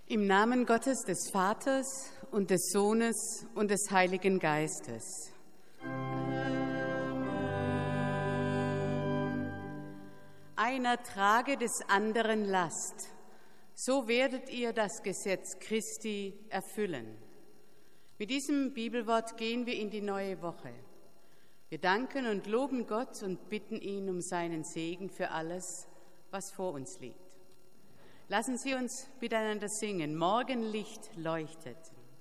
Im Namen Gottes, des Vaters und des Sohnes und des Heiligen Geistes. Einer trage des anderen Last, so werdet ihr das Gesetz Christi erfüllen. Mit diesem Bibelwort gehen wir in die neue Woche. Wir danken und loben Gott und bitten ihn um seinen Segen für alles, was vor uns liegt. Lassen Sie uns miteinander singen. Morgenlicht leuchtet.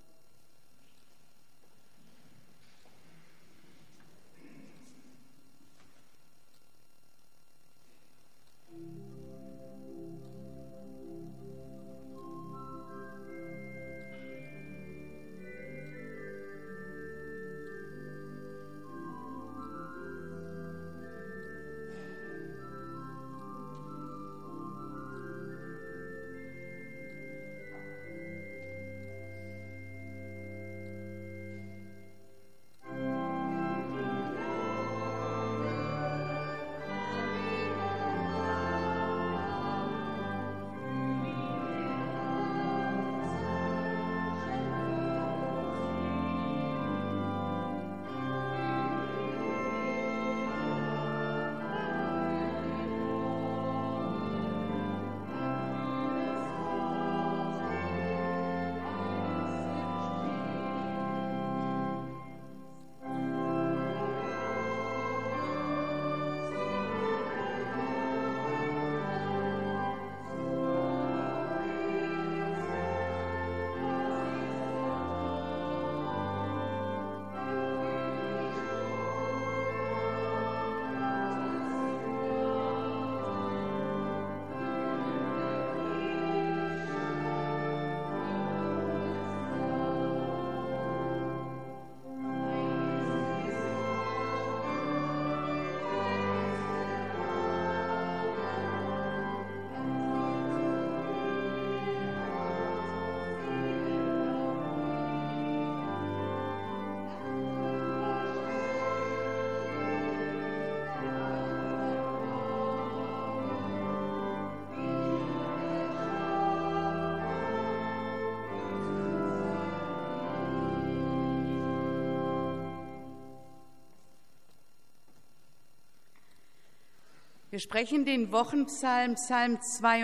Wir sprechen den Wochenpsalm, Psalm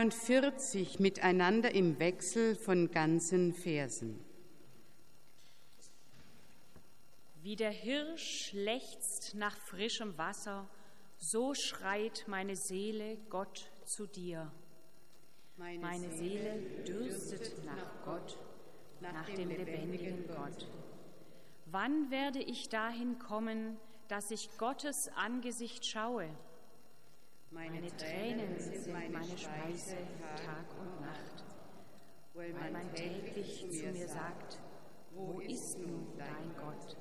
42, miteinander im Wechsel von ganzen Versen. Wie der Hirsch lechzt nach frischem Wasser, so schreit meine Seele Gott zu dir. Meine Seele dürstet nach Gott, nach dem lebendigen Gott. Wann werde ich dahin kommen, dass ich Gottes Angesicht schaue? Meine Tränen sind meine Speise Tag und Nacht, weil man täglich zu mir sagt, wo ist nun dein Gott?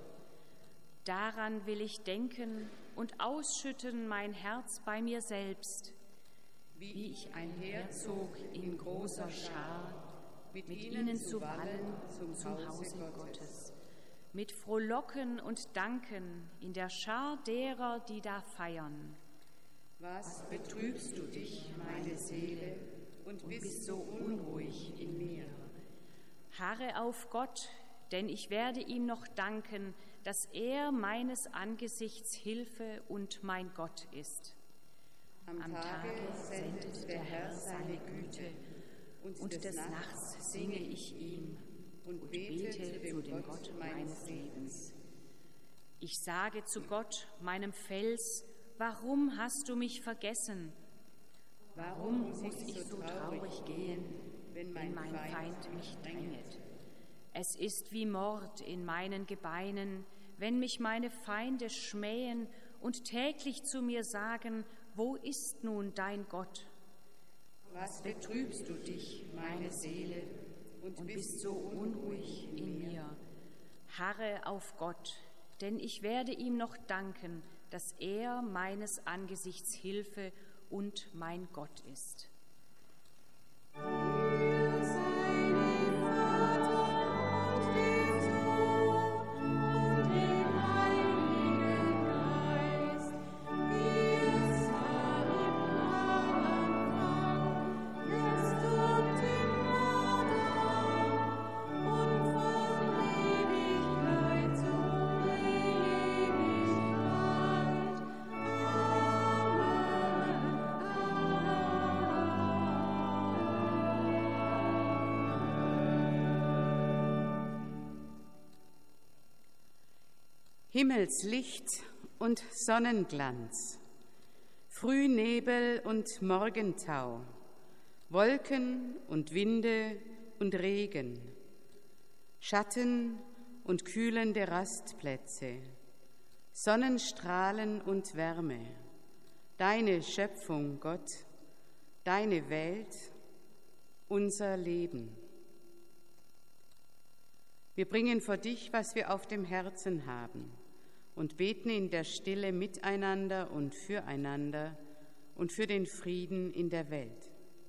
Daran will ich denken und ausschütten mein Herz bei mir selbst, wie ich einherzog in großer Schar, mit ihnen zu wallen zum Hause Gottes, mit Frohlocken und Danken in der Schar derer, die da feiern. Was betrübst du dich, meine Seele, und bist so unruhig in mir? Harre auf Gott, denn ich werde ihm noch danken, dass er meines Angesichts Hilfe und mein Gott ist. Am Tage sendet der Herr seine Güte, und des Nachts singe ich ihm und bete zu dem Gott meines Lebens. Ich sage zu Gott, meinem Fels, warum hast du mich vergessen? Warum muss ich so traurig gehen, wenn mein Feind mich drängt? Es ist wie Mord in meinen Gebeinen, wenn mich meine Feinde schmähen und täglich zu mir sagen, wo ist nun dein Gott? Was betrübst du dich, meine Seele, und bist so unruhig in mir? Harre auf Gott, denn ich werde ihm noch danken, dass er meines Angesichts Hilfe und mein Gott ist. Jetzt Himmelslicht und Sonnenglanz, Frühnebel und Morgentau, Wolken und Winde und Regen, Schatten und kühlende Rastplätze, Sonnenstrahlen und Wärme, deine Schöpfung, Gott, deine Welt, unser Leben. Wir bringen vor dich, was wir auf dem Herzen haben, und beten in der Stille miteinander und füreinander und für den Frieden in der Welt.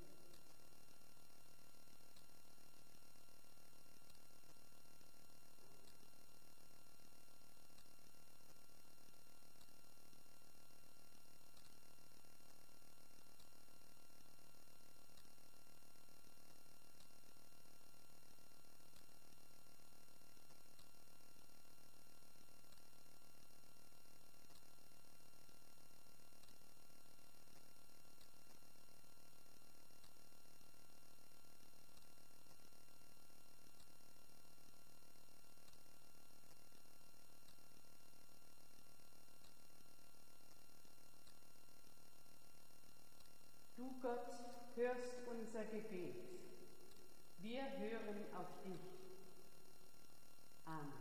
Du, Gott, hörst unser Gebet. Wir hören auf dich. Amen.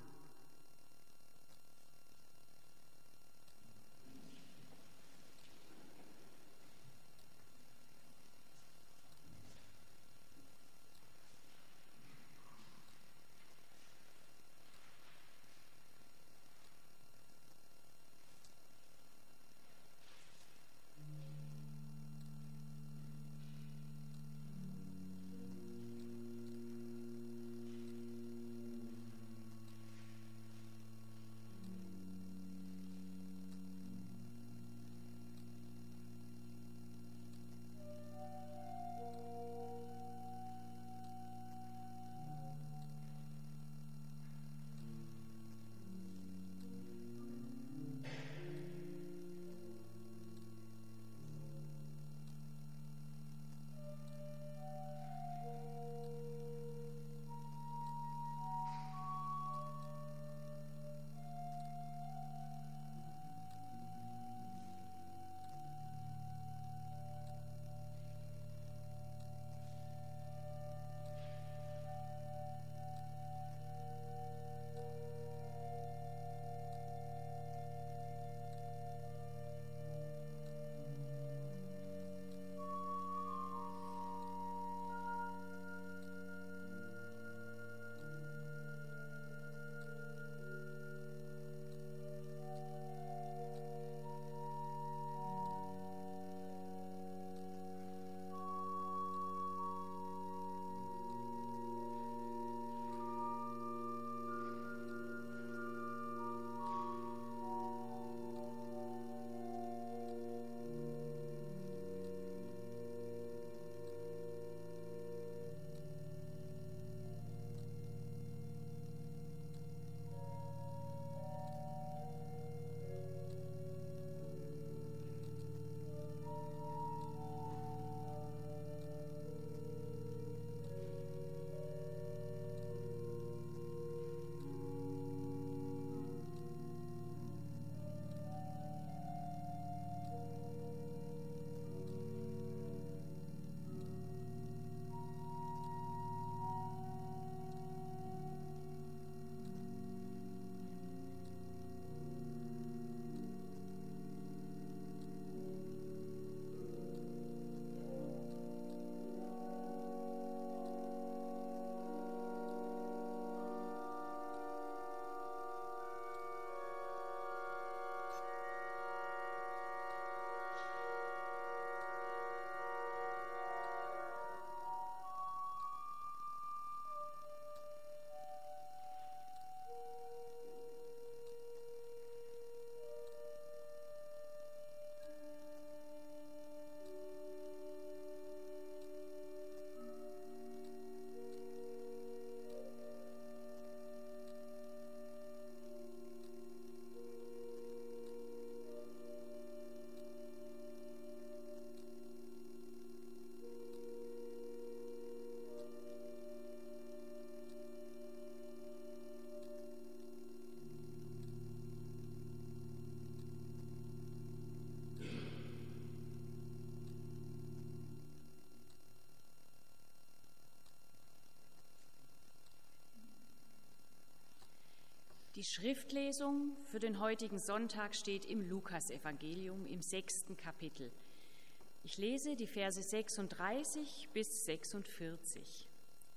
Die Schriftlesung für den heutigen Sonntag steht im Lukasevangelium im 6. Kapitel. Ich lese die Verse 36 bis 46.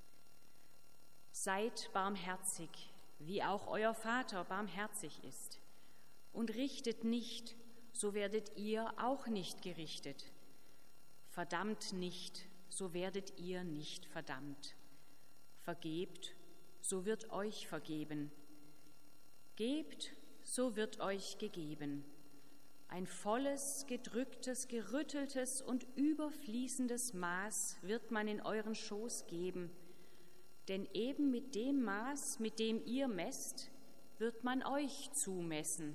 Seid barmherzig, wie auch euer Vater barmherzig ist. Und richtet nicht, so werdet ihr auch nicht gerichtet. Verdammt nicht, so werdet ihr nicht verdammt. Vergebt, so wird euch vergeben. Gebt, so wird euch gegeben. Ein volles, gedrücktes, gerütteltes und überfließendes Maß wird man in euren Schoß geben. Denn eben mit dem Maß, mit dem ihr messt, wird man euch zumessen.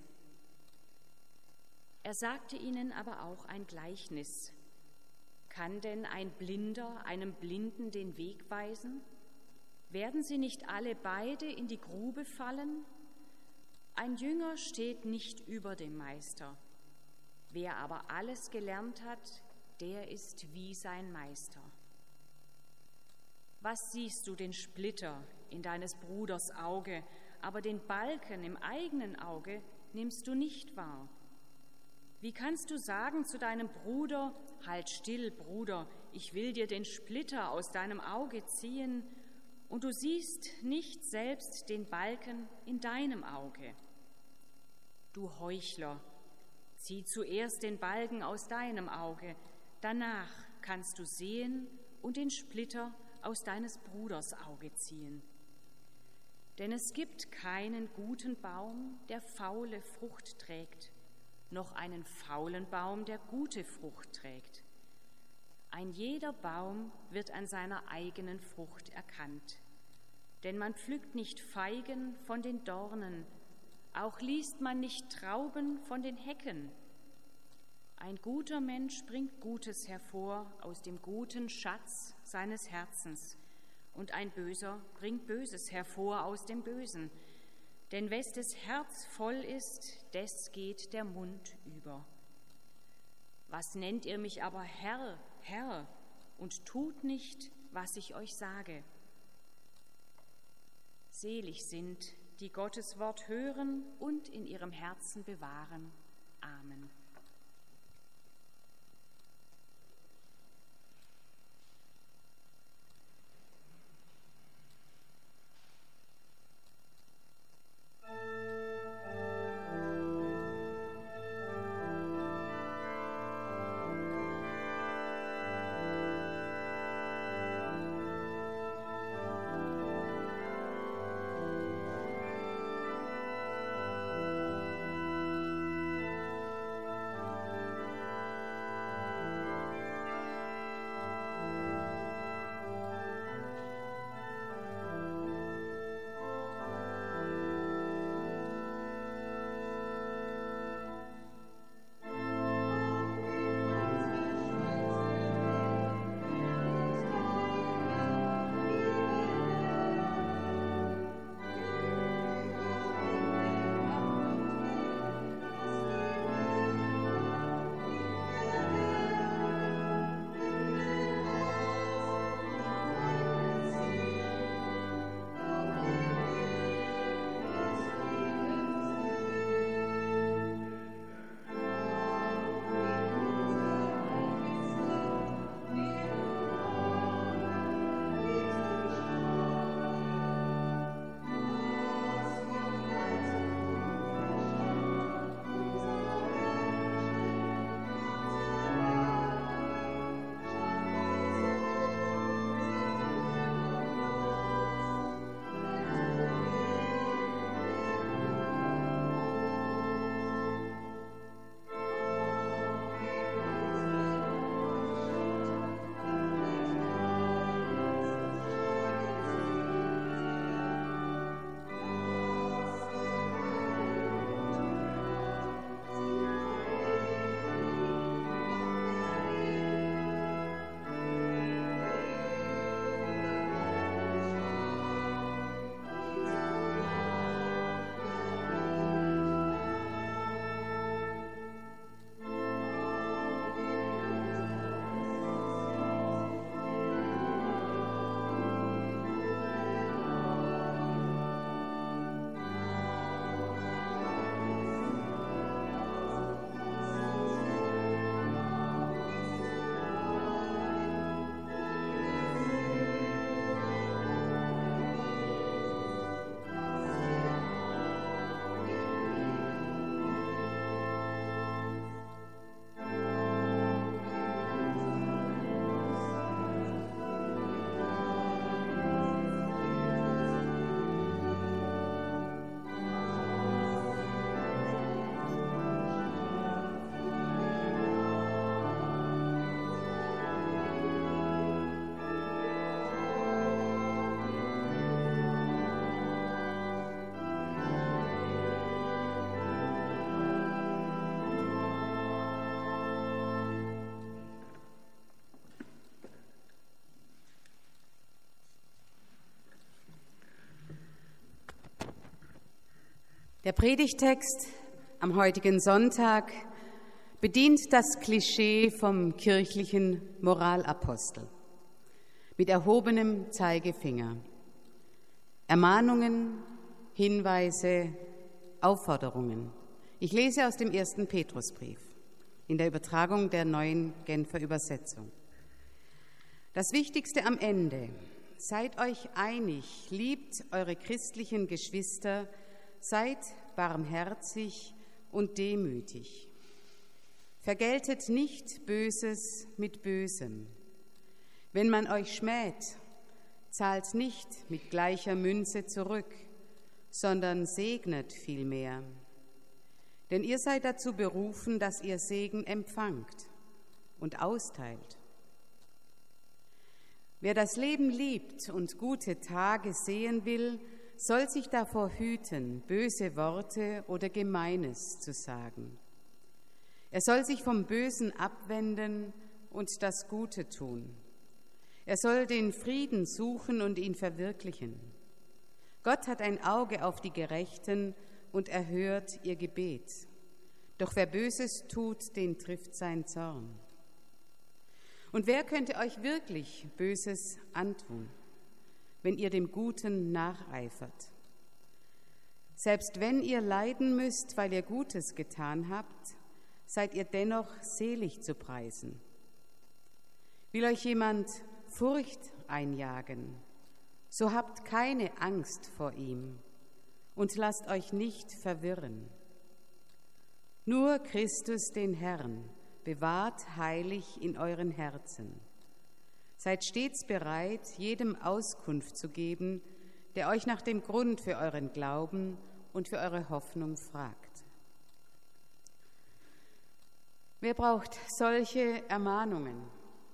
Er sagte ihnen aber auch ein Gleichnis. Kann denn ein Blinder einem Blinden den Weg weisen? Werden sie nicht alle beide in die Grube fallen? Ein Jünger steht nicht über dem Meister. Wer aber alles gelernt hat, der ist wie sein Meister. Was siehst du den Splitter in deines Bruders Auge, aber den Balken im eigenen Auge nimmst du nicht wahr? Wie kannst du sagen zu deinem Bruder, halt still, Bruder, ich will dir den Splitter aus deinem Auge ziehen, und du siehst nicht selbst den Balken in deinem Auge? Du Heuchler, zieh zuerst den Balken aus deinem Auge, danach kannst du sehen und den Splitter aus deines Bruders Auge ziehen. Denn es gibt keinen guten Baum, der faule Frucht trägt, noch einen faulen Baum, der gute Frucht trägt. Ein jeder Baum wird an seiner eigenen Frucht erkannt. Denn man pflückt nicht Feigen von den Dornen, auch liest man nicht Trauben von den Hecken. Ein guter Mensch bringt Gutes hervor aus dem guten Schatz seines Herzens, und ein Böser bringt Böses hervor aus dem Bösen. Denn wes des Herz voll ist, des geht der Mund über. Was nennt ihr mich aber Herr, Herr, und tut nicht, was ich euch sage? Selig sind, die Gottes Wort hören und in ihrem Herzen bewahren. Amen. Der Predigtext am heutigen Sonntag bedient das Klischee vom kirchlichen Moralapostel mit erhobenem Zeigefinger. Ermahnungen, Hinweise, Aufforderungen. Ich lese aus dem 1. Petrusbrief in der Übertragung der Neuen Genfer Übersetzung. Das Wichtigste am Ende: Seid euch einig, liebt eure christlichen Geschwister, seid barmherzig und demütig. Vergeltet nicht Böses mit Bösem. Wenn man euch schmäht, zahlt nicht mit gleicher Münze zurück, sondern segnet vielmehr. Denn ihr seid dazu berufen, dass ihr Segen empfangt und austeilt. Wer das Leben liebt und gute Tage sehen will, soll sich davor hüten, böse Worte oder Gemeines zu sagen. Er soll sich vom Bösen abwenden und das Gute tun. Er soll den Frieden suchen und ihn verwirklichen. Gott hat ein Auge auf die Gerechten und erhört ihr Gebet. Doch wer Böses tut, den trifft sein Zorn. Und wer könnte euch wirklich Böses antun, wenn ihr dem Guten nacheifert? Selbst wenn ihr leiden müsst, weil ihr Gutes getan habt, seid ihr dennoch selig zu preisen. Will euch jemand Furcht einjagen, so habt keine Angst vor ihm und lasst euch nicht verwirren. Nur Christus, den Herrn, bewahrt heilig in euren Herzen. Seid stets bereit, jedem Auskunft zu geben, der euch nach dem Grund für euren Glauben und für eure Hoffnung fragt. Wer braucht solche Ermahnungen?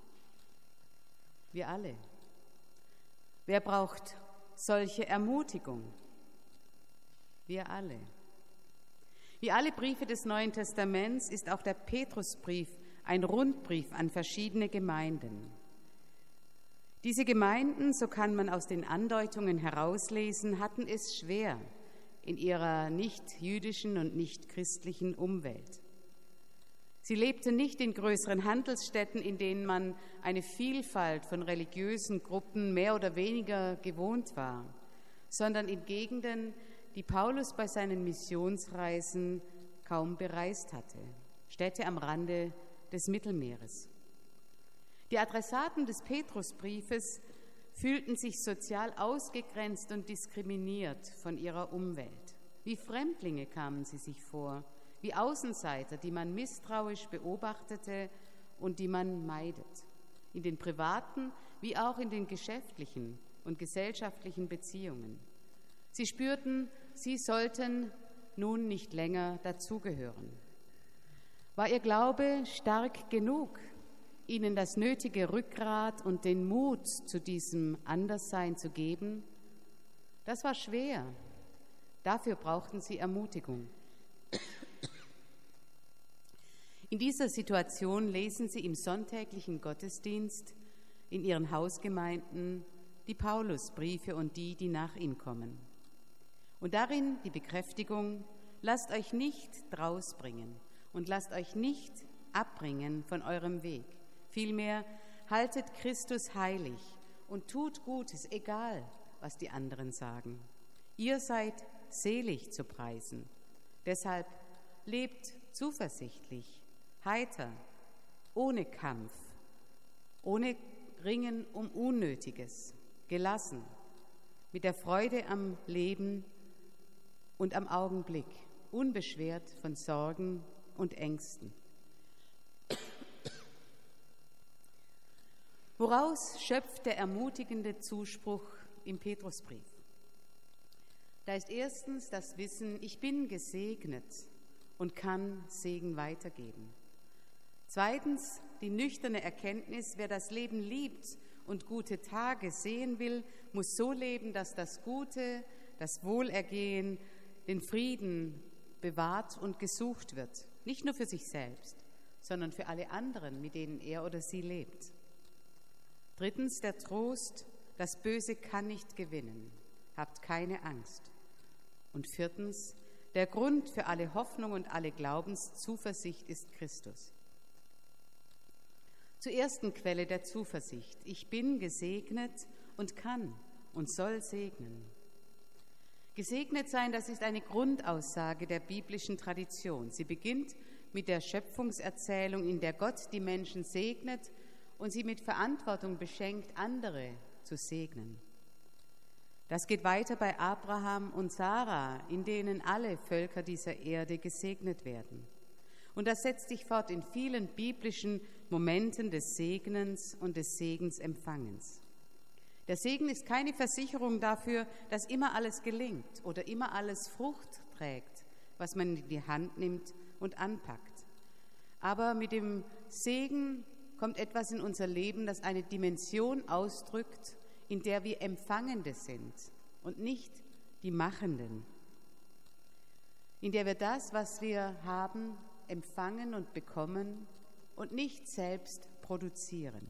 Wir alle. Wer braucht solche Ermutigung? Wir alle. Wie alle Briefe des Neuen Testaments ist auch der Petrusbrief ein Rundbrief an verschiedene Gemeinden. Diese Gemeinden, so kann man aus den Andeutungen herauslesen, hatten es schwer in ihrer nicht-jüdischen und nicht-christlichen Umwelt. Sie lebten nicht in größeren Handelsstädten, in denen man eine Vielfalt von religiösen Gruppen mehr oder weniger gewohnt war, sondern in Gegenden, die Paulus bei seinen Missionsreisen kaum bereist hatte, Städte am Rande des Mittelmeeres. Die Adressaten des Petrusbriefes fühlten sich sozial ausgegrenzt und diskriminiert von ihrer Umwelt. Wie Fremdlinge kamen sie sich vor, wie Außenseiter, die man misstrauisch beobachtete und die man meidet, in den privaten wie auch in den geschäftlichen und gesellschaftlichen Beziehungen. Sie spürten, sie sollten nun nicht länger dazugehören. War ihr Glaube stark genug, ihnen das nötige Rückgrat und den Mut zu diesem Anderssein zu geben? Das war schwer. Dafür brauchten sie Ermutigung. In dieser Situation lesen sie im sonntäglichen Gottesdienst in ihren Hausgemeinden die Paulusbriefe und die nach ihm kommen. Und darin die Bekräftigung: Lasst euch nicht drausbringen und lasst euch nicht abbringen von eurem Weg. Vielmehr haltet Christus heilig und tut Gutes, egal was die anderen sagen. Ihr seid selig zu preisen. Deshalb lebt zuversichtlich, heiter, ohne Kampf, ohne Ringen um Unnötiges, gelassen, mit der Freude am Leben und am Augenblick, unbeschwert von Sorgen und Ängsten. Woraus schöpft der ermutigende Zuspruch im Petrusbrief? Da ist erstens das Wissen, ich bin gesegnet und kann Segen weitergeben. Zweitens die nüchterne Erkenntnis, wer das Leben liebt und gute Tage sehen will, muss so leben, dass das Gute, das Wohlergehen, den Frieden bewahrt und gesucht wird. Nicht nur für sich selbst, sondern für alle anderen, mit denen er oder sie lebt. Drittens der Trost, das Böse kann nicht gewinnen. Habt keine Angst. Und viertens Der Grund für alle Hoffnung und alle Glaubenszuversicht ist Christus. Zur ersten Quelle der Zuversicht. Ich bin gesegnet und kann und soll segnen. Gesegnet sein, das ist eine Grundaussage der biblischen Tradition. Sie beginnt mit der Schöpfungserzählung, in der Gott die Menschen segnet und sie mit Verantwortung beschenkt, andere zu segnen. Das geht weiter bei Abraham und Sarah, in denen alle Völker dieser Erde gesegnet werden. Und das setzt sich fort in vielen biblischen Momenten des Segnens und des Segensempfangens. Der Segen ist keine Versicherung dafür, dass immer alles gelingt oder immer alles Frucht trägt, was man in die Hand nimmt und anpackt. Aber mit dem Segen kommt etwas in unser Leben, das eine Dimension ausdrückt, in der wir Empfangende sind und nicht die Machenden. In der wir das, was wir haben, empfangen und bekommen und nicht selbst produzieren.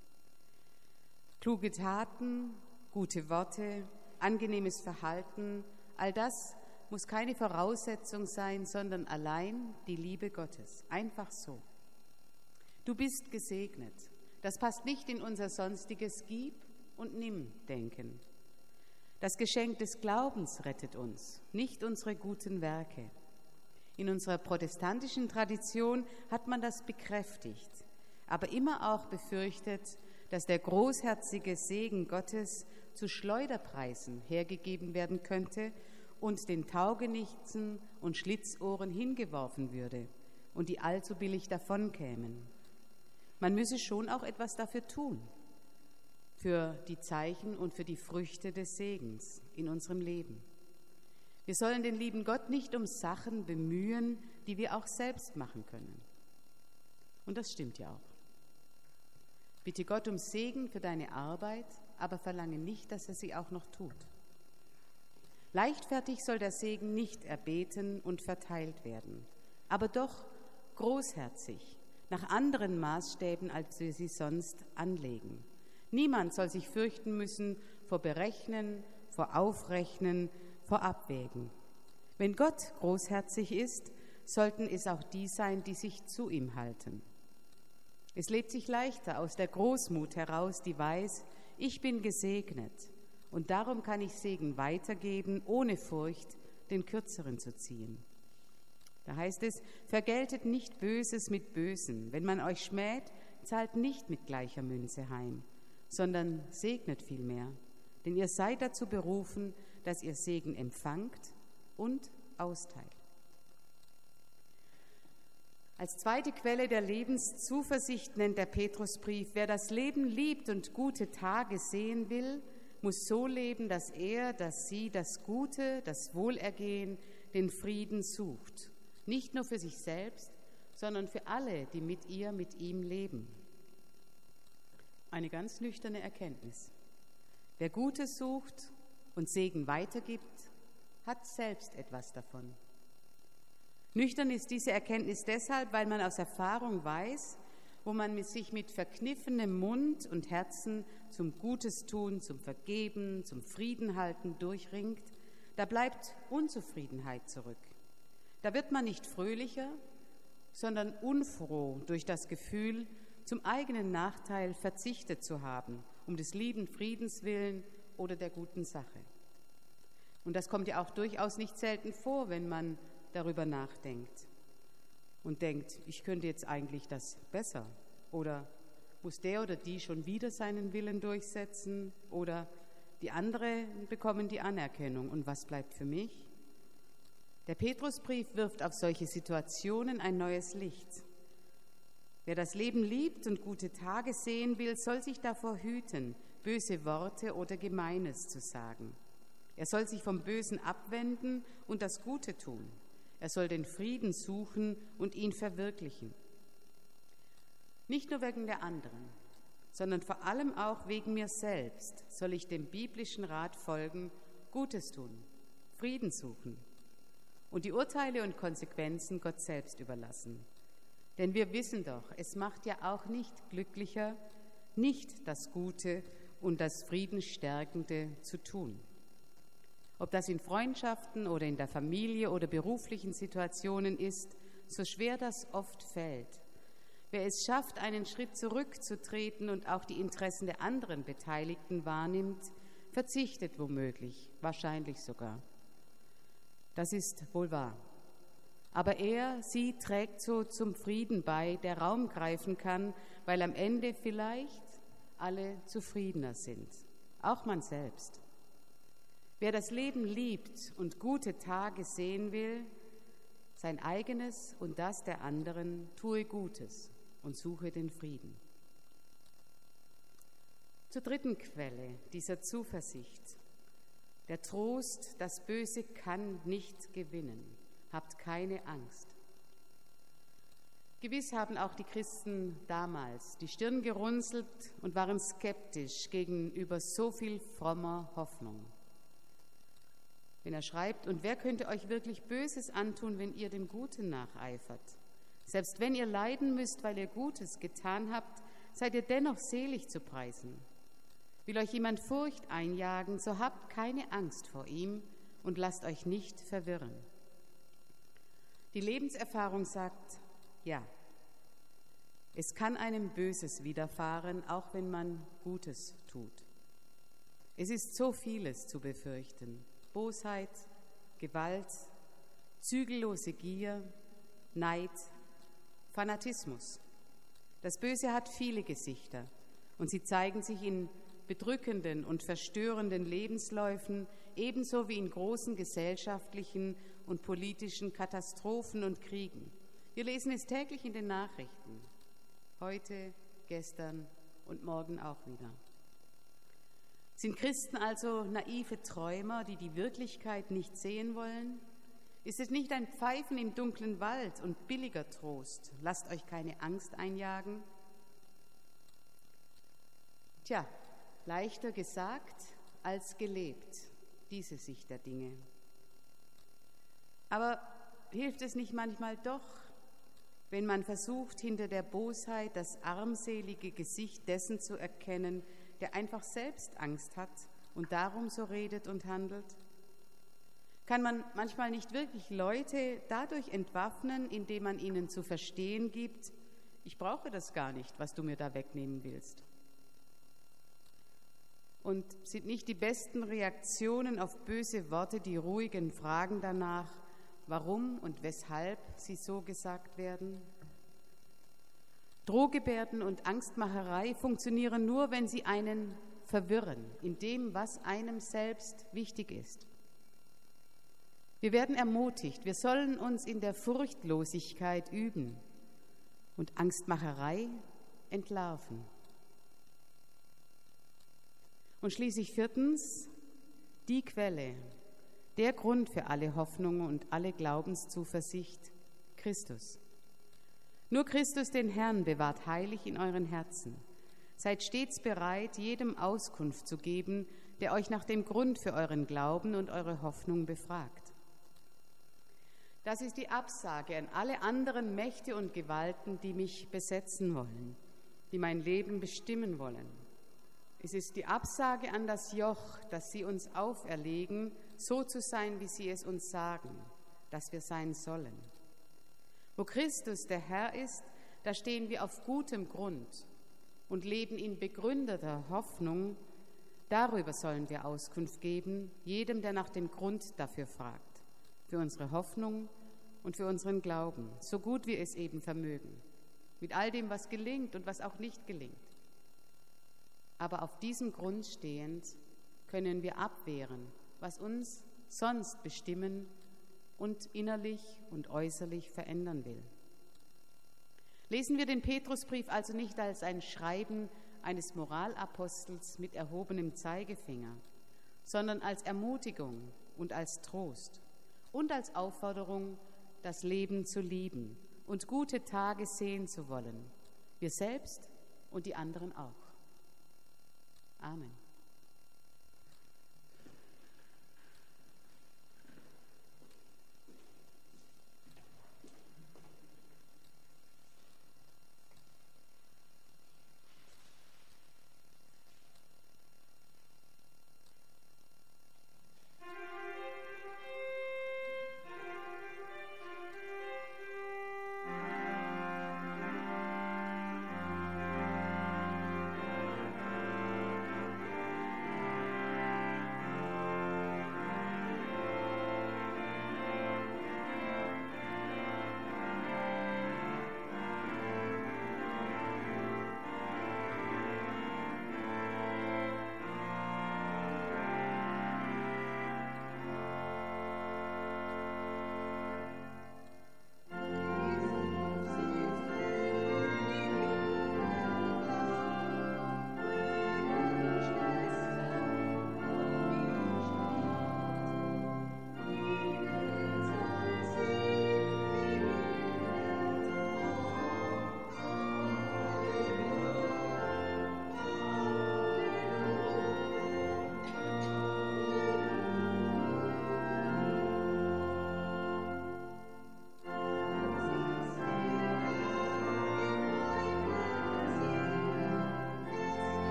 Kluge Taten, gute Worte, angenehmes Verhalten, all das muss keine Voraussetzung sein, sondern allein die Liebe Gottes. Einfach so. Du bist gesegnet. Das passt nicht in unser sonstiges Gib- und Nimm-Denken. Das Geschenk des Glaubens rettet uns, nicht unsere guten Werke. In unserer protestantischen Tradition hat man das bekräftigt, aber immer auch befürchtet, dass der großherzige Segen Gottes zu Schleuderpreisen hergegeben werden könnte und den Taugenichtsen und Schlitzohren hingeworfen würde und die allzu billig davonkämen. Man müsse schon auch etwas dafür tun, für die Zeichen und für die Früchte des Segens in unserem Leben. Wir sollen den lieben Gott nicht um Sachen bemühen, die wir auch selbst machen können. Und das stimmt ja auch. Bitte Gott um Segen für deine Arbeit, aber verlange nicht, dass er sie auch noch tut. Leichtfertig soll der Segen nicht erbeten und verteilt werden, aber doch großherzig, nach anderen Maßstäben, als wir sie sonst anlegen. Niemand soll sich fürchten müssen vor Berechnen, vor Aufrechnen, vor Abwägen. Wenn Gott großherzig ist, sollten es auch die sein, die sich zu ihm halten. Es lebt sich leichter aus der Großmut heraus, die weiß, ich bin gesegnet und darum kann ich Segen weitergeben, ohne Furcht, den Kürzeren zu ziehen. Da heißt es, vergeltet nicht Böses mit Bösen. Wenn man euch schmäht, zahlt nicht mit gleicher Münze heim, sondern segnet vielmehr. Denn ihr seid dazu berufen, dass ihr Segen empfangt und austeilt. Als zweite Quelle der Lebenszuversicht nennt der Petrusbrief, wer das Leben liebt und gute Tage sehen will, muss so leben, dass er, dass sie das Gute, das Wohlergehen, den Frieden sucht. Nicht nur für sich selbst, sondern für alle, die mit ihm leben. Eine ganz nüchterne Erkenntnis. Wer Gutes sucht und Segen weitergibt, hat selbst etwas davon. Nüchtern ist diese Erkenntnis deshalb, weil man aus Erfahrung weiß, wo man sich mit verkniffenem Mund und Herzen zum Gutes tun, zum Vergeben, zum Friedenhalten durchringt, da bleibt Unzufriedenheit zurück. Da wird man nicht fröhlicher, sondern unfroh durch das Gefühl, zum eigenen Nachteil verzichtet zu haben, um des lieben Friedens willen oder der guten Sache. Und das kommt ja auch durchaus nicht selten vor, wenn man darüber nachdenkt und denkt, ich könnte jetzt eigentlich das besser oder muss der oder die schon wieder seinen Willen durchsetzen oder die anderen bekommen die Anerkennung und was bleibt für mich? Der Petrusbrief wirft auf solche Situationen ein neues Licht. Wer das Leben liebt und gute Tage sehen will, soll sich davor hüten, böse Worte oder Gemeines zu sagen. Er soll sich vom Bösen abwenden und das Gute tun. Er soll den Frieden suchen und ihn verwirklichen. Nicht nur wegen der anderen, sondern vor allem auch wegen mir selbst soll ich dem biblischen Rat folgen, Gutes tun, Frieden suchen und die Urteile und Konsequenzen Gott selbst überlassen. Denn wir wissen doch, es macht ja auch nicht glücklicher, nicht das Gute und das Friedensstärkende zu tun. Ob das in Freundschaften oder in der Familie oder beruflichen Situationen ist, so schwer das oft fällt. Wer es schafft, einen Schritt zurückzutreten und auch die Interessen der anderen Beteiligten wahrnimmt, verzichtet womöglich, wahrscheinlich sogar. Das ist wohl wahr. Aber sie trägt so zum Frieden bei, der Raum greifen kann, weil am Ende vielleicht alle zufriedener sind, auch man selbst. Wer das Leben liebt und gute Tage sehen will, sein eigenes und das der anderen, tue Gutes und suche den Frieden. Zur dritten Quelle dieser Zuversicht. Der Trost, das Böse kann nicht gewinnen. Habt keine Angst. Gewiss haben auch die Christen damals die Stirn gerunzelt und waren skeptisch gegenüber so viel frommer Hoffnung. Wenn er schreibt, und wer könnte euch wirklich Böses antun, wenn ihr dem Guten nacheifert? Selbst wenn ihr leiden müsst, weil ihr Gutes getan habt, seid ihr dennoch selig zu preisen. Will euch jemand Furcht einjagen, so habt keine Angst vor ihm und lasst euch nicht verwirren. Die Lebenserfahrung sagt, ja, es kann einem Böses widerfahren, auch wenn man Gutes tut. Es ist so vieles zu befürchten: Bosheit, Gewalt, zügellose Gier, Neid, Fanatismus. Das Böse hat viele Gesichter und sie zeigen sich in bedrückenden und verstörenden Lebensläufen, ebenso wie in großen gesellschaftlichen und politischen Katastrophen und Kriegen. Wir lesen es täglich in den Nachrichten, heute, gestern und morgen auch wieder. Sind Christen also naive Träumer, die die Wirklichkeit nicht sehen wollen? Ist es nicht ein Pfeifen im dunklen Wald und billiger Trost? Lasst euch keine Angst einjagen. Tja, leichter gesagt als gelebt, diese Sicht der Dinge. Aber hilft es nicht manchmal doch, wenn man versucht, hinter der Bosheit das armselige Gesicht dessen zu erkennen, der einfach selbst Angst hat und darum so redet und handelt? Kann man manchmal nicht wirklich Leute dadurch entwaffnen, indem man ihnen zu verstehen gibt, ich brauche das gar nicht, was du mir da wegnehmen willst? Und sind nicht die besten Reaktionen auf böse Worte die ruhigen Fragen danach, warum und weshalb sie so gesagt werden? Drohgebärden und Angstmacherei funktionieren nur, wenn sie einen verwirren in dem, was einem selbst wichtig ist. Wir werden ermutigt, wir sollen uns in der Furchtlosigkeit üben und Angstmacherei entlarven. Und schließlich viertens, die Quelle, der Grund für alle Hoffnung und alle Glaubenszuversicht, Christus. Nur Christus, den Herrn, bewahrt heilig in euren Herzen. Seid stets bereit, jedem Auskunft zu geben, der euch nach dem Grund für euren Glauben und eure Hoffnung befragt. Das ist die Absage an alle anderen Mächte und Gewalten, die mich besetzen wollen, die mein Leben bestimmen wollen. Es ist die Absage an das Joch, das sie uns auferlegen, so zu sein, wie sie es uns sagen, dass wir sein sollen. Wo Christus der Herr ist, da stehen wir auf gutem Grund und leben in begründeter Hoffnung. Darüber sollen wir Auskunft geben, jedem, der nach dem Grund dafür fragt, für unsere Hoffnung und für unseren Glauben, so gut wir es eben vermögen, mit all dem, was gelingt und was auch nicht gelingt. Aber auf diesem Grund stehend können wir abwehren, was uns sonst bestimmen und innerlich und äußerlich verändern will. Lesen wir den Petrusbrief also nicht als ein Schreiben eines Moralapostels mit erhobenem Zeigefinger, sondern als Ermutigung und als Trost und als Aufforderung, das Leben zu lieben und gute Tage sehen zu wollen, wir selbst und die anderen auch. Amen.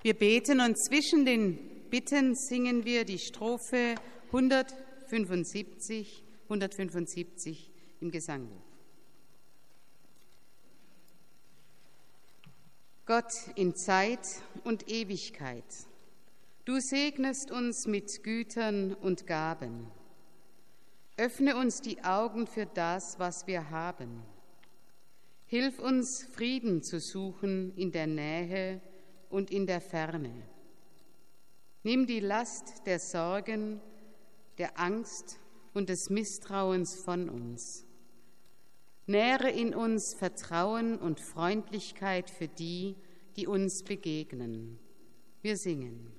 Wir beten und zwischen den Bitten singen wir die Strophe 175 im Gesangbuch. Gott in Zeit und Ewigkeit, du segnest uns mit Gütern und Gaben. Öffne uns die Augen für das, was wir haben. Hilf uns, Frieden zu suchen in der Nähe und in der Ferne. Nimm die Last der Sorgen, der Angst und des Misstrauens von uns. Nähre in uns Vertrauen und Freundlichkeit für die, die uns begegnen. Wir singen.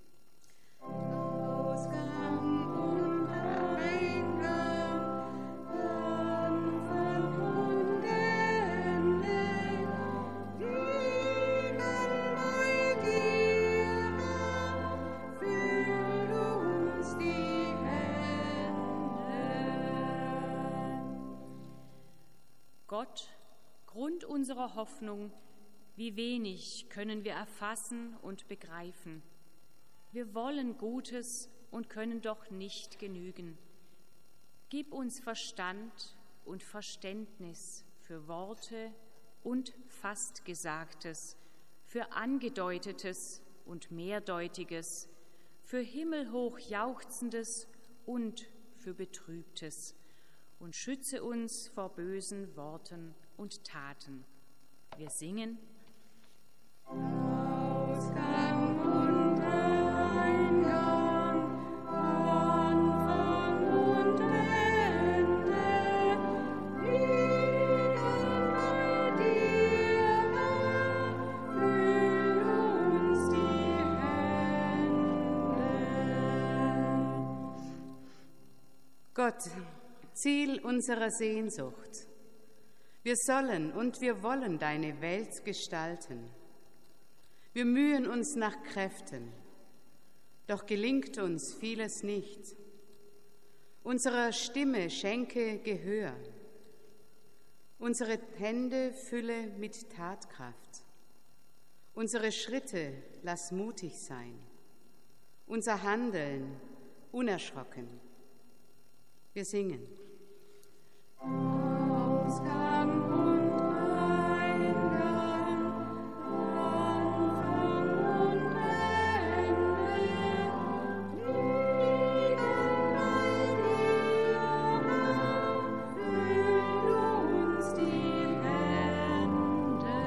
Gott, Grund unserer Hoffnung, wie wenig können wir erfassen und begreifen. Wir wollen Gutes und können doch nicht genügen. Gib uns Verstand und Verständnis für Worte und Fastgesagtes, für Angedeutetes und Mehrdeutiges, für himmelhoch Jauchzendes und für Betrübtes. Und schütze uns vor bösen Worten und Taten. Wir singen. Ausgang und Eingang, Anfang und Ende, liegen bei dir, füll uns die Hände. Gott, Ziel unserer Sehnsucht. Wir sollen und wir wollen deine Welt gestalten. Wir mühen uns nach Kräften, doch gelingt uns vieles nicht. Unserer Stimme schenke Gehör, unsere Hände fülle mit Tatkraft, unsere Schritte lass mutig sein, unser Handeln unerschrocken. Wir singen. Ausgang und Eingang, Anfang und Ende, liegen bei dir, füll uns die Hände.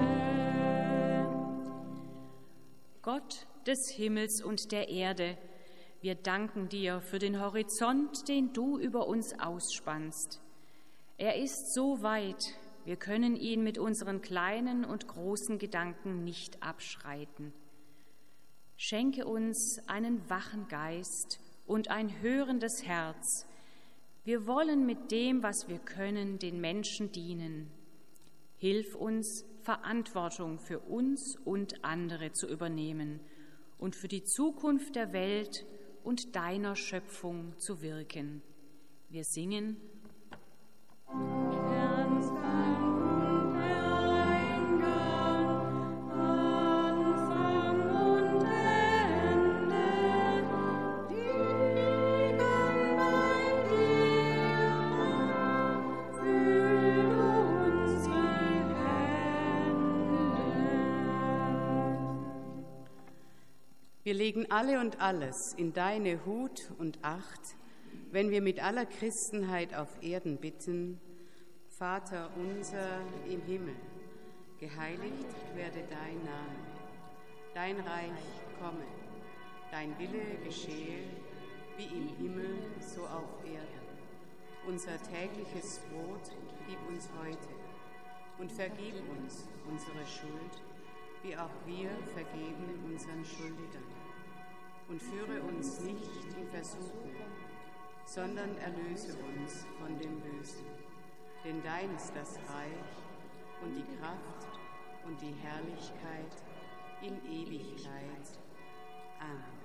Gott des Himmels und der Erde, wir danken dir für den Horizont, den du über uns ausspannst. Er ist so weit, wir können ihn mit unseren kleinen und großen Gedanken nicht abschreiten. Schenke uns einen wachen Geist und ein hörendes Herz. Wir wollen mit dem, was wir können, den Menschen dienen. Hilf uns, Verantwortung für uns und andere zu übernehmen und für die Zukunft der Welt und deiner Schöpfung zu wirken. Wir singen. Wir legen alle und alles in deine Hut und Acht, wenn wir mit aller Christenheit auf Erden bitten: Vater unser im Himmel, geheiligt werde dein Name. Dein Reich komme, dein Wille geschehe, wie im Himmel, so auf Erden. Unser tägliches Brot gib uns heute und vergib uns unsere Schuld, wie auch wir vergeben unseren Schuldigern. Und führe uns nicht in Versuchung, sondern erlöse uns von dem Bösen. Denn dein ist das Reich und die Kraft und die Herrlichkeit in Ewigkeit. Amen.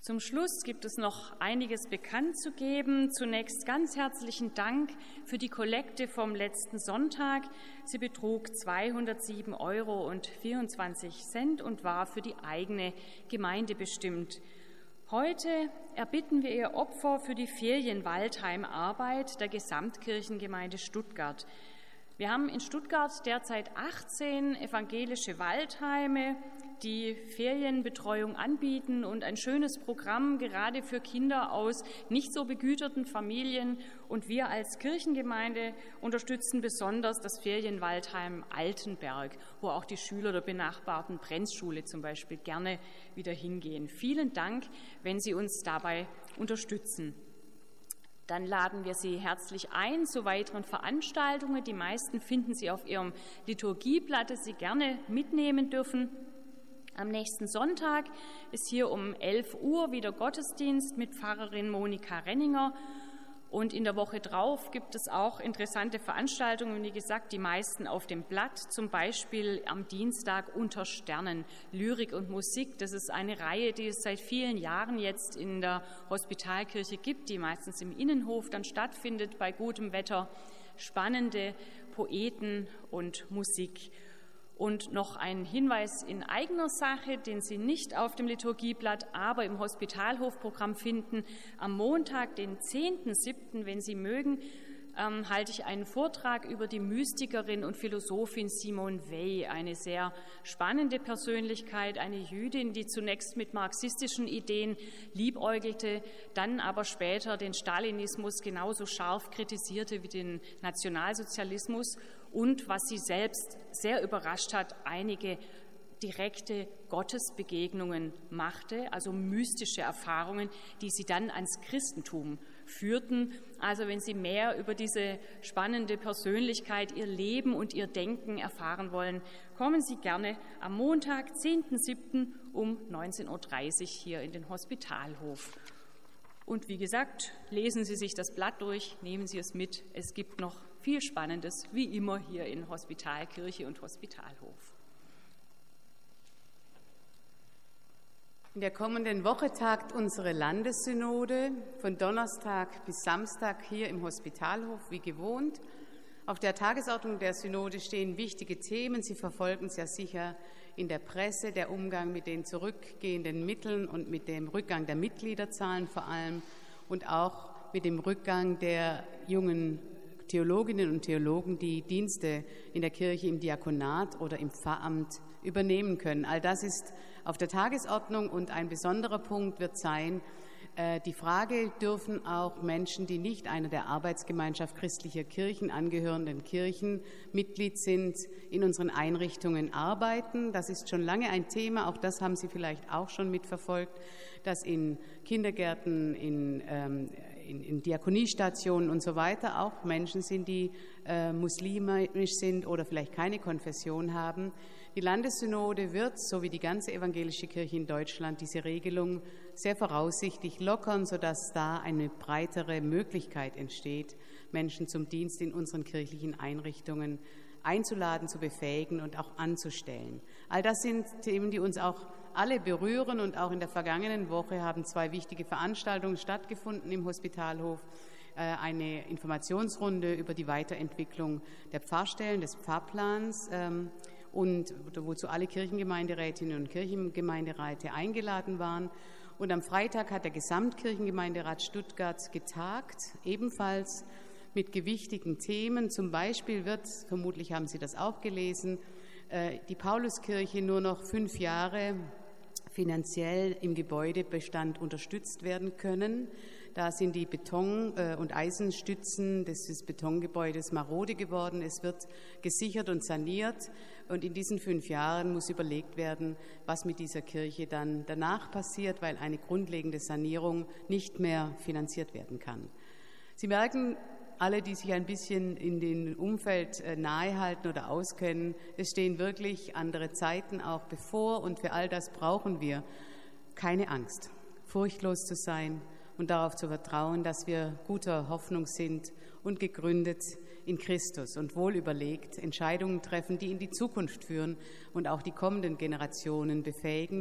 Zum Schluss gibt es noch einiges bekannt zu geben. Zunächst ganz herzlichen Dank für die Kollekte vom letzten Sonntag. Sie betrug 207,24 € und war für die eigene Gemeinde bestimmt. Heute erbitten wir Ihr Opfer für die Ferienwaldheimarbeit der Gesamtkirchengemeinde Stuttgart. Wir haben in Stuttgart derzeit 18 evangelische Waldheime, die Ferienbetreuung anbieten und ein schönes Programm gerade für Kinder aus nicht so begüterten Familien. Und wir als Kirchengemeinde unterstützen besonders das Ferienwaldheim Altenberg, wo auch die Schüler der benachbarten Brenzschule zum Beispiel gerne wieder hingehen. Vielen Dank, wenn Sie uns dabei unterstützen. Dann laden wir Sie herzlich ein zu weiteren Veranstaltungen. Die meisten finden Sie auf Ihrem Liturgieblatt, das Sie gerne mitnehmen dürfen. Am nächsten Sonntag ist hier um 11 Uhr wieder Gottesdienst mit Pfarrerin Monika Renninger. Und in der Woche drauf gibt es auch interessante Veranstaltungen, wie gesagt, die meisten auf dem Blatt, zum Beispiel am Dienstag Unter Sternen, Lyrik und Musik. Das ist eine Reihe, die es seit vielen Jahren jetzt in der Hospitalkirche gibt, die meistens im Innenhof dann stattfindet bei gutem Wetter. Spannende Poeten und Musik. Und noch ein Hinweis in eigener Sache, den Sie nicht auf dem Liturgieblatt, aber im Hospitalhofprogramm finden. Am Montag, den 10.07., wenn Sie mögen, halte ich einen Vortrag über die Mystikerin und Philosophin Simone Weil, eine sehr spannende Persönlichkeit, eine Jüdin, die zunächst mit marxistischen Ideen liebäugelte, dann aber später den Stalinismus genauso scharf kritisierte wie den Nationalsozialismus und, was sie selbst sehr überrascht hat, einige direkte Gottesbegegnungen machte, also mystische Erfahrungen, die sie dann ans Christentum führten. Also wenn Sie mehr über diese spannende Persönlichkeit, ihr Leben und ihr Denken erfahren wollen, kommen Sie gerne am Montag, 10.07. um 19.30 Uhr hier in den Hospitalhof. Und wie gesagt, lesen Sie sich das Blatt durch, nehmen Sie es mit. Es gibt noch viel Spannendes, wie immer hier in Hospitalkirche und Hospitalhof. In der kommenden Woche tagt unsere Landessynode von Donnerstag bis Samstag hier im Hospitalhof, wie gewohnt. Auf der Tagesordnung der Synode stehen wichtige Themen. Sie verfolgen es ja sicher in der Presse, der Umgang mit den zurückgehenden Mitteln und mit dem Rückgang der Mitgliederzahlen vor allem und auch mit dem Rückgang der jungen Theologinnen und Theologen, die Dienste in der Kirche im Diakonat oder im Pfarramt übernehmen können. All das ist auf der Tagesordnung und ein besonderer Punkt wird sein, die Frage, dürfen auch Menschen, die nicht einer der Arbeitsgemeinschaft christlicher Kirchen angehörenden Kirchen Mitglied sind, in unseren Einrichtungen arbeiten? Das ist schon lange ein Thema, auch das haben Sie vielleicht auch schon mitverfolgt, dass in Kindergärten, in Diakoniestationen und so weiter auch Menschen sind, die muslimisch sind oder vielleicht keine Konfession haben. Die Landessynode wird, so wie die ganze evangelische Kirche in Deutschland, diese Regelung sehr voraussichtlich lockern, sodass da eine breitere Möglichkeit entsteht, Menschen zum Dienst in unseren kirchlichen Einrichtungen einzuladen, zu befähigen und auch anzustellen. All das sind Themen, die uns auch alle berühren, und auch in der vergangenen Woche haben 2 wichtige Veranstaltungen stattgefunden im Hospitalhof. Eine Informationsrunde über die Weiterentwicklung der Pfarrstellen, des Pfarrplans, und wozu alle Kirchengemeinderätinnen und Kirchengemeinderäte eingeladen waren. Und am Freitag hat der Gesamtkirchengemeinderat Stuttgart getagt, ebenfalls mit gewichtigen Themen. Zum Beispiel wird, vermutlich haben Sie das auch gelesen, die Pauluskirche nur noch 5 Jahre finanziell im Gebäudebestand unterstützt werden können. Da sind die Beton- und Eisenstützen des Betongebäudes marode geworden. Es wird gesichert und saniert. Und in diesen 5 Jahren muss überlegt werden, was mit dieser Kirche dann danach passiert, weil eine grundlegende Sanierung nicht mehr finanziert werden kann. Sie merken, alle, die sich ein bisschen in dem Umfeld nahehalten oder auskennen, es stehen wirklich andere Zeiten auch bevor. Und für all das brauchen wir keine Angst, furchtlos zu sein und darauf zu vertrauen, dass wir guter Hoffnung sind und gegründet in Christus und wohl überlegt Entscheidungen treffen, die in die Zukunft führen und auch die kommenden Generationen befähigen,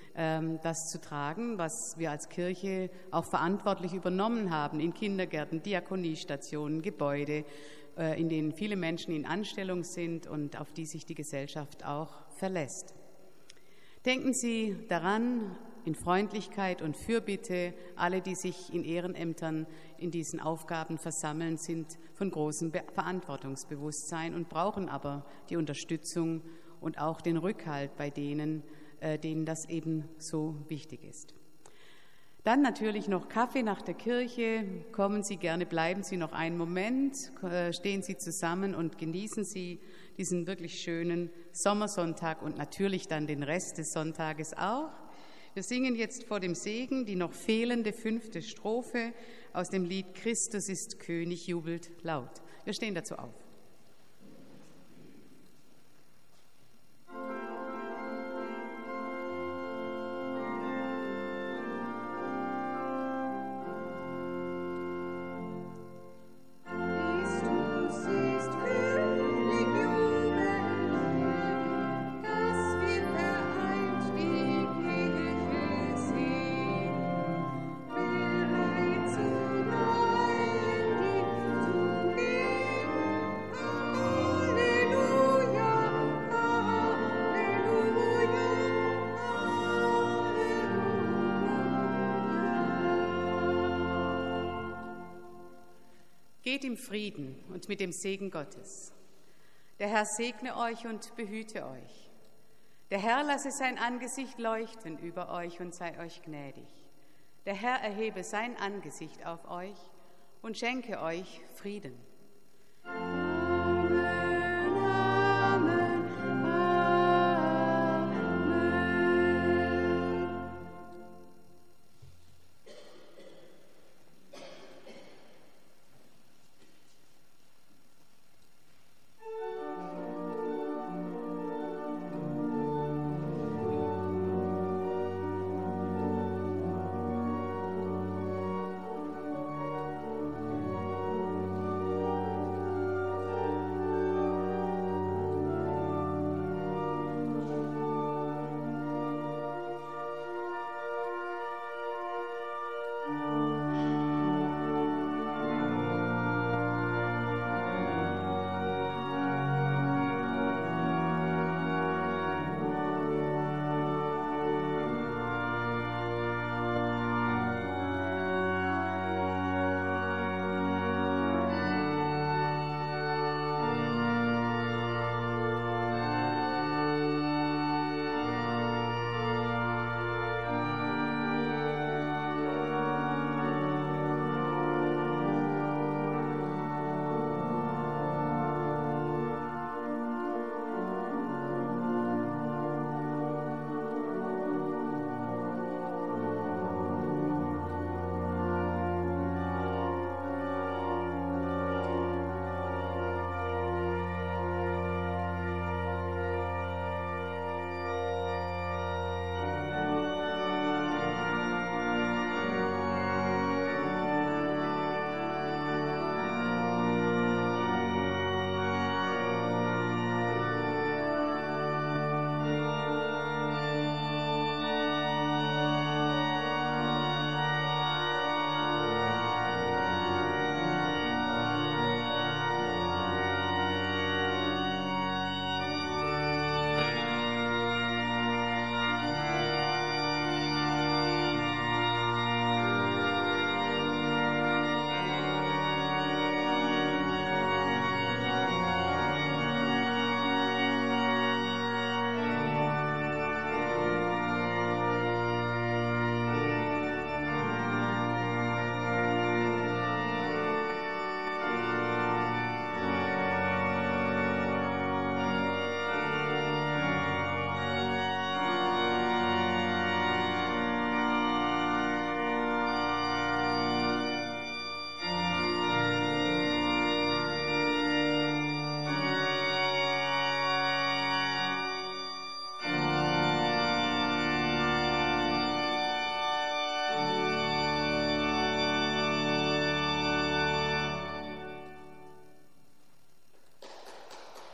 das zu tragen, was wir als Kirche auch verantwortlich übernommen haben in Kindergärten, Diakoniestationen, Gebäude, in denen viele Menschen in Anstellung sind und auf die sich die Gesellschaft auch verlässt. Denken Sie daran, in Freundlichkeit und Fürbitte, alle, die sich in Ehrenämtern in diesen Aufgaben versammeln, sind von großem Verantwortungsbewusstsein und brauchen aber die Unterstützung und auch den Rückhalt bei denen das eben so wichtig ist. Dann natürlich noch Kaffee nach der Kirche. Kommen Sie gerne, bleiben Sie noch einen Moment, stehen Sie zusammen und genießen Sie diesen wirklich schönen Sommersonntag und natürlich dann den Rest des Sonntages auch. Wir singen jetzt vor dem Segen die noch fehlende 5. Strophe aus dem Lied Christus ist König, jubelt laut. Wir stehen dazu auf. Geht im Frieden und mit dem Segen Gottes. Der Herr segne euch und behüte euch. Der Herr lasse sein Angesicht leuchten über euch und sei euch gnädig. Der Herr erhebe sein Angesicht auf euch und schenke euch Frieden.